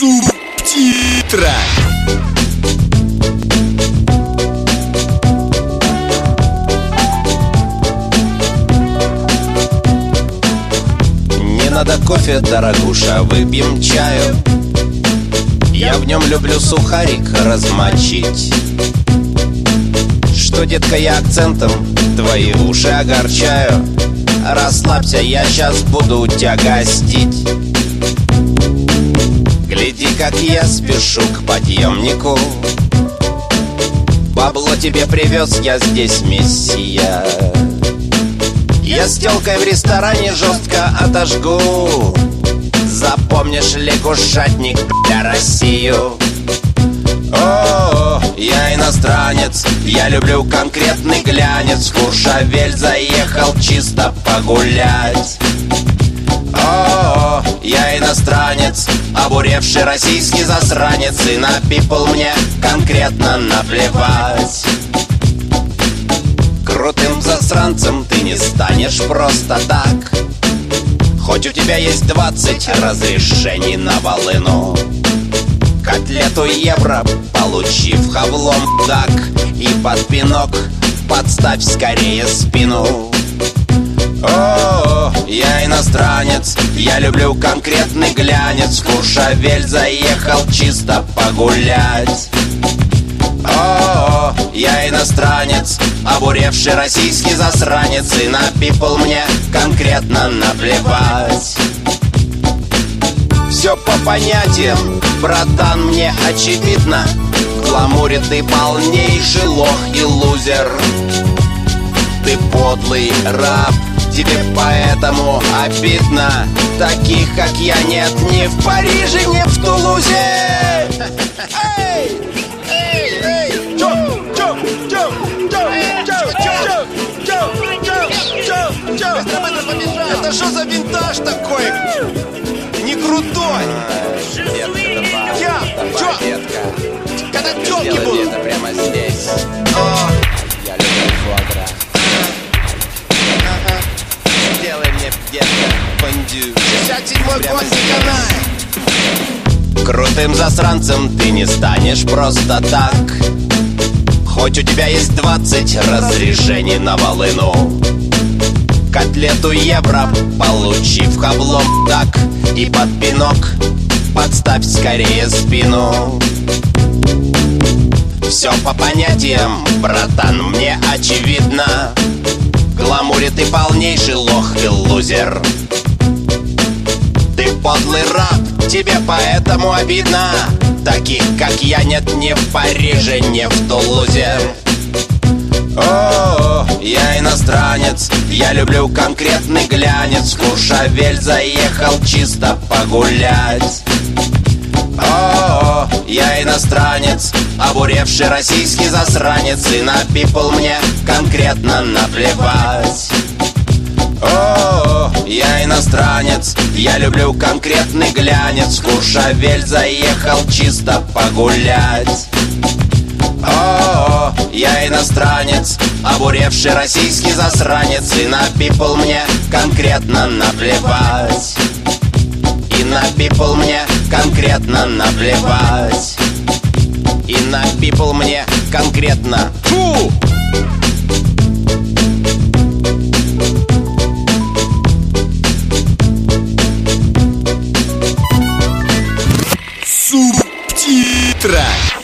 Субтитры. Не надо кофе, дорогуша, выпьем чаю. Я в нем люблю сухарик размочить. Что, детка, я акцентом твои уши огорчаю? Расслабься, я сейчас буду тебя гостить. Гляди, как я спешу к подъемнику. Бабло тебе привез, я здесь мессия. Я с тёлкой в ресторане жестко отожгу. Запомнишь, лягушатник, бля, Россию. О, я иностранец, я люблю конкретный глянец. В Куршавель заехал чисто погулять. О, я иностранец, обуревший российский засранец. И на people мне конкретно наплевать. Крутым засранцем ты не станешь просто так. Хоть у тебя есть 20 разрешений на волыну. Котлету евро получив хавлом так. И под пинок подставь скорее спину. О, я иностранец, я люблю конкретный глянец. В Куршавель заехал чисто погулять. О, я иностранец, обуревший российский засранец. И на people мне конкретно наплевать. Все по понятиям, братан, мне очевидно. В гламуре ты полнейший лох и лузер. Ты подлый раб, тебе поэтому обидно. Таких, как я, нет ни в Париже, ни в Тулузе. Эй! Эй! Эй! Это что за винтаж такой? Не крутой! Когда тёлки будут? Это прямо здесь. Я люблю фуагра. Сделай мне, детка, фондю. 67-й год не канает. Крутым засранцем ты не станешь просто так. Хоть у тебя есть 20 разрешений на волыну. Котлету евро получив хаблом так. И под пинок подставь скорее спину. Все по понятиям, братан, мне очевидно. В гламуре ты полнейший лох и лузер. Ты подлый раб, тебе поэтому обидно. Таких, как я, нет ни в Париже, ни в Тулузе. О, я иностранец, я люблю конкретный глянец. В Куршавель заехал чисто погулять. О, я иностранец, обуревший российский засранец. И на people мне конкретно наплевать. О, я иностранец, я люблю конкретный глянец. В Куршавель заехал чисто погулять. О, я иностранец, обуревший российский засранец. И на people мне конкретно наплевать. И на people мне конкретно наплевать. И на people мне конкретно. Фу! Субтитры.